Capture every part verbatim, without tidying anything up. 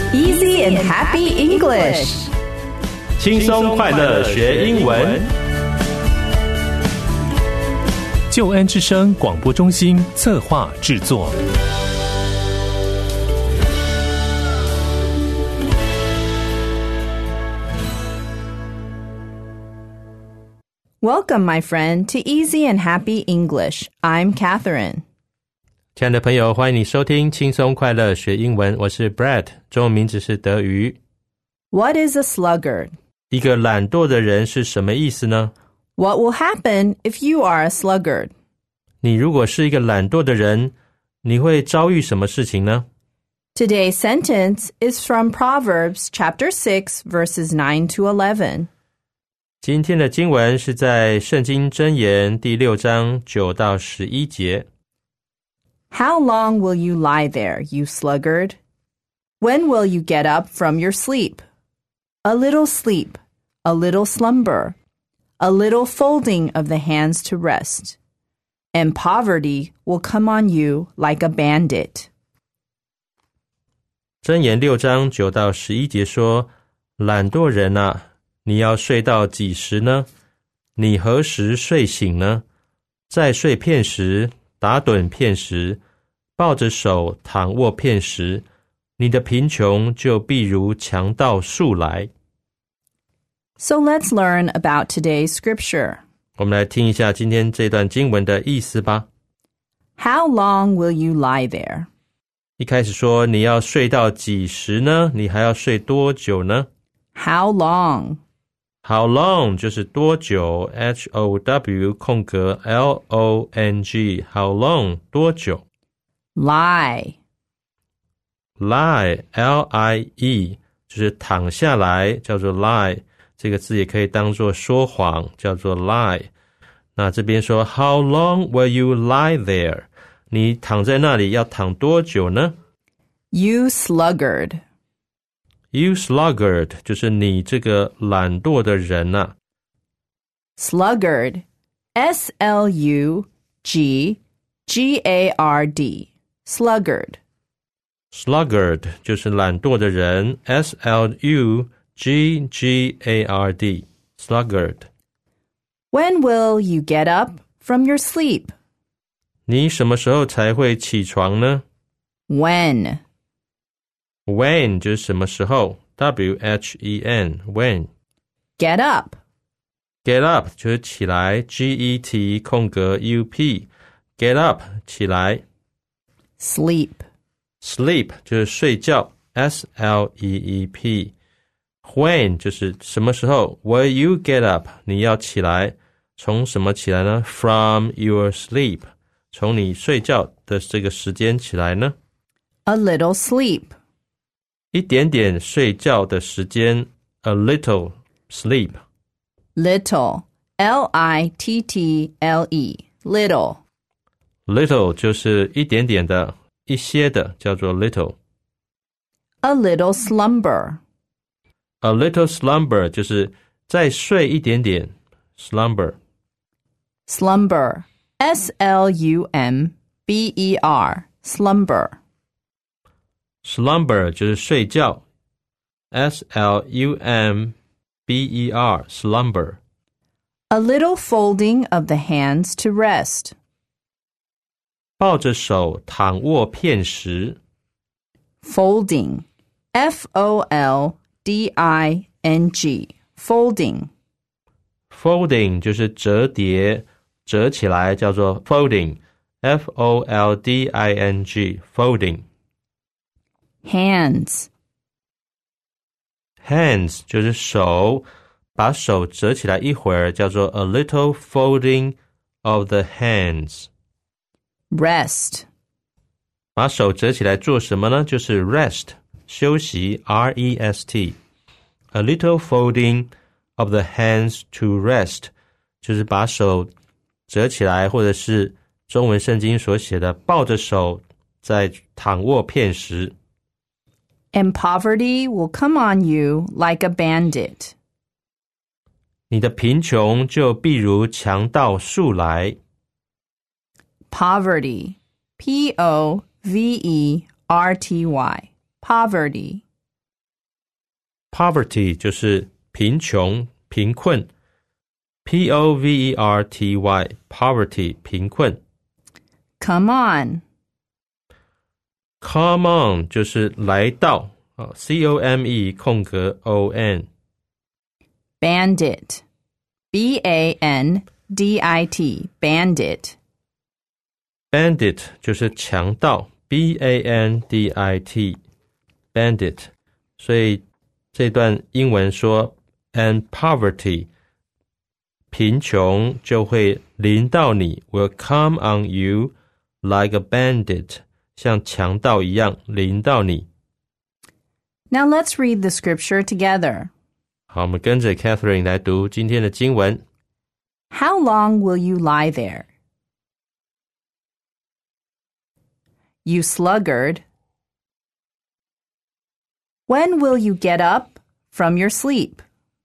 Easy and happy English. 轻松快乐学英文。 救恩之声广播中心策划制作。 Welcome, my friend, to Easy and Happy English. I'm Catherine. 亲爱的朋友，欢迎你收听轻松快乐学英文，我是 Brad， 中文名字是德瑜。 What is a sluggard? 一个懒惰的人是什么意思呢？ What will happen if you are a sluggard? 你如果是一个懒惰的人，你会遭遇什么事情呢？ Today's sentence is from Proverbs chapter six, verses nine to eleven. 今天的经文是在圣经箴言第六章九到十一节。 How long will you lie there, you sluggard? When will you get up from your sleep? A little sleep, a little slumber, a little folding of the hands to rest, and poverty will come on you like a bandit. 箴言六章九到十一节说，懒惰人啊，你要睡到几时呢？你何时睡醒呢？再睡片时，打盹片时，抱着手躺卧片时，你的贫穷就必如强盗速来。 So let's learn about today's scripture. 我们来听一下今天这段经文的意思吧。 How long will you lie there? 一开始说你要睡到几时呢？你还要睡多久呢？ How long? How long 就是多久 H O W 空格 L O N G How long 多久。 Lie. Lie L I E 就是躺下来叫做 lie， 这个字也可以当作说谎叫做 lie。 那这边说 How long will you lie there？ 你躺在那里要躺多久呢？ You sluggard. You sluggard 就是你这个懒惰的人啊。 Sluggard. S L U G G A R D. Sluggard. Sluggard 就是懒惰的人 S L U G G A R D Sluggard. When will you get up from your sleep? 你什么时候才会起床呢？ When. When 就是什么时候 W H E N When. Get up. Get up 就是起来 G E T 空格 U P Get up 起来。 Sleep. Sleep 就是睡觉 S L E E P When 就是什么时候 Will you get up 你要起来，从什么起来呢？ From your sleep 从你睡觉的这个时间起来呢？ A little sleep. 一点点睡觉的时间 A little sleep. Little. L I T T L E. Little. Little 就是一点点的一些的叫做 little. A little slumber. A little slumber 就是再睡一点点 slumber. Slumber. S L U M B E R. Slumber. Slumber 就是睡觉 S L U M B E R Slumber. A little folding of the hands to rest. 抱着手躺卧片时 Folding. F O L D I N G. Folding. Folding 就是折叠折起来叫做 folding F O L D I N G Folding. Hands. Hands 就是手，把手折起来一会儿叫做 a little folding of the hands. Rest. 把手折起来做什么呢？就是 rest 休息 R E S T. A little folding of the hands to rest 就是把手折起来，或者是中文圣经所写的抱着手在躺卧片时。 And poverty will come on you like a bandit. 你的贫穷就必如强盗速来。 Poverty. P O V E R T Y. Poverty. Poverty 就是贫穷、贫困。P O V E R T Y Poverty 贫困。 Come on. Come on 就是来到。C O M E 空格 O N Bandit B A N D I T Bandit Bandit 就是强盗 B A N D I T Bandit 所以这段英文说 And poverty 贫穷就会临到你 will come on you like a bandit 像强盗一样临到你。 Now let's read the scripture together. 好，我们跟着 Catherine 来读今天的经文。 How long will you lie there? You sluggard. When will you get up from your sleep?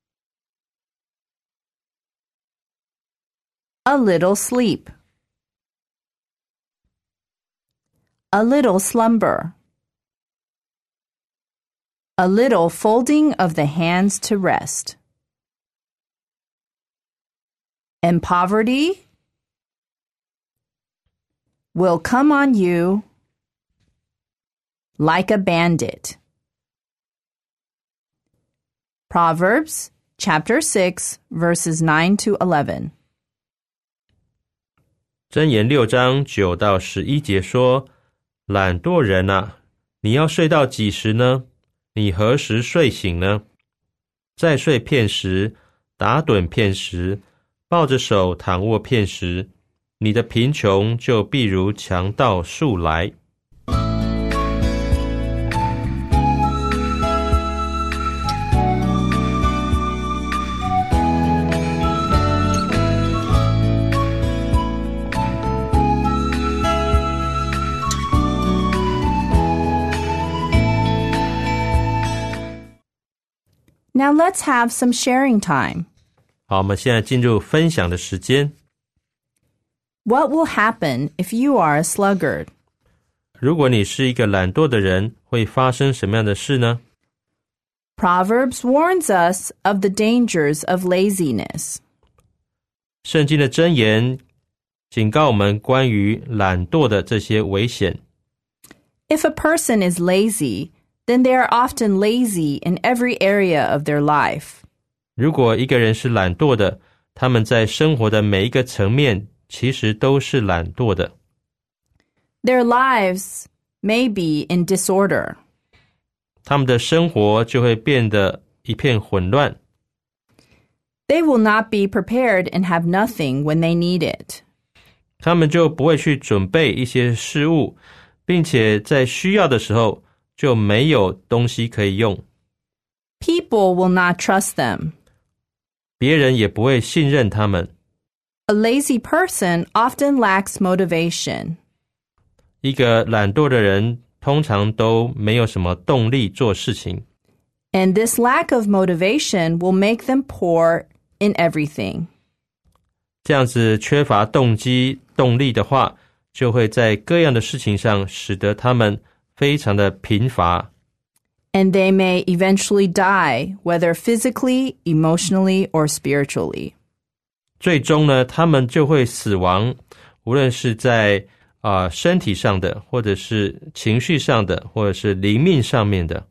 A little sleep. A little slumber. A little folding of the hands to rest. And poverty will come on you like a bandit. Proverbs chapter six, verses nine to eleven. 箴言六章九到十一节说，懒惰人啊，你要睡到几时呢？你何时睡醒呢？再睡片时，打盹片时，抱着手躺卧片时，你的贫穷就必如强盗速来。 Now let's have some sharing time. 好，我们现在进入分享的时间。 What will happen if you are a sluggard? 如果你是一个懒惰的人，会发生什么样的事呢？ Proverbs warns us of the dangers of laziness. 圣经的箴言警告我们关于懒惰的这些危险。 If a person is lazy, then they are often lazy in every area of their life. 如果一个人是懒惰的，他们在生活的每一个层面其实都是懒惰的。 Their lives may be in disorder. 他们的生活就会变得一片混乱。 They will not be prepared and have nothing when they need it. 他们就不会去准备一些事物，并且在需要的时候就没有东西可以用。 People will not trust them. 别人也不会信任他们。 A lazy person often lacks motivation. 一个懒惰的人通常都没有什么动力做事情。 And this lack of motivation will make them poor in everything. 这样子缺乏动机、动力的话，就会在各样的事情上使得他们非常的贫乏。 And they may eventually die, whether physically, emotionally, or spiritually. 最终呢，他们就会死亡，无论是在、呃、身体上的，或者是情绪上的，或者是灵命上面的。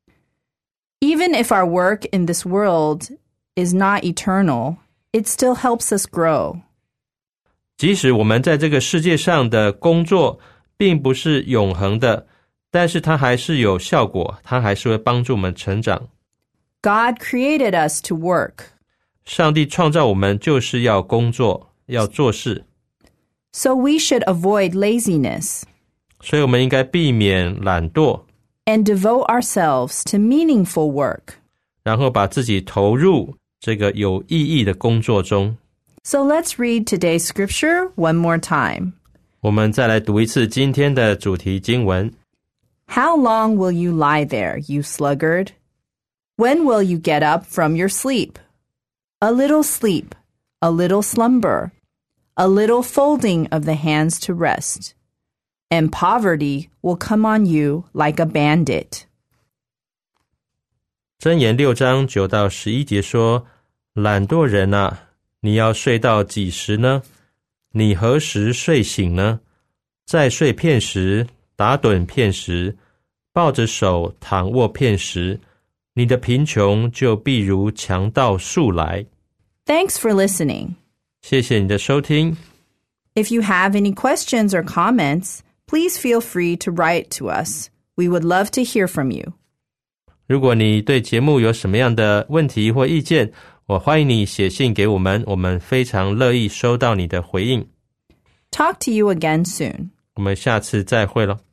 Even if our work in this world is not eternal, it still helps us grow. 即使我们在这个世界上的工作并不是永恒的，但是它还是有效果，它还是会帮助我们成长。 God created us to work. 上帝创造我们就是要工作，要做事。 So we should avoid laziness. 所以我们应该避免懒惰。 And devote ourselves to meaningful work. 然后把自己投入这个有意义的工作中。 So let's read today's scripture one more time. 我们再来读一次今天的主题经文。 How long will you lie there, you sluggard? When will you get up from your sleep? A little sleep, a little slumber, a little folding of the hands to rest, and poverty will come on you like a bandit. 箴言六章九到十一节说，懒惰人啊，你要睡到几时呢？你何时睡醒呢？在睡片时，打盹片时，抱着手躺卧片时，你的贫穷就必如强盗速来。 Thanks for listening. 谢谢你的收听。 If you have any questions or comments, please feel free to write to us. We would love to hear from you. 如果你对节目有什么样的问题或意见，我欢迎你写信给我们，我们非常乐意收到你的回应。 Talk to you again soon. 我们下次再会了。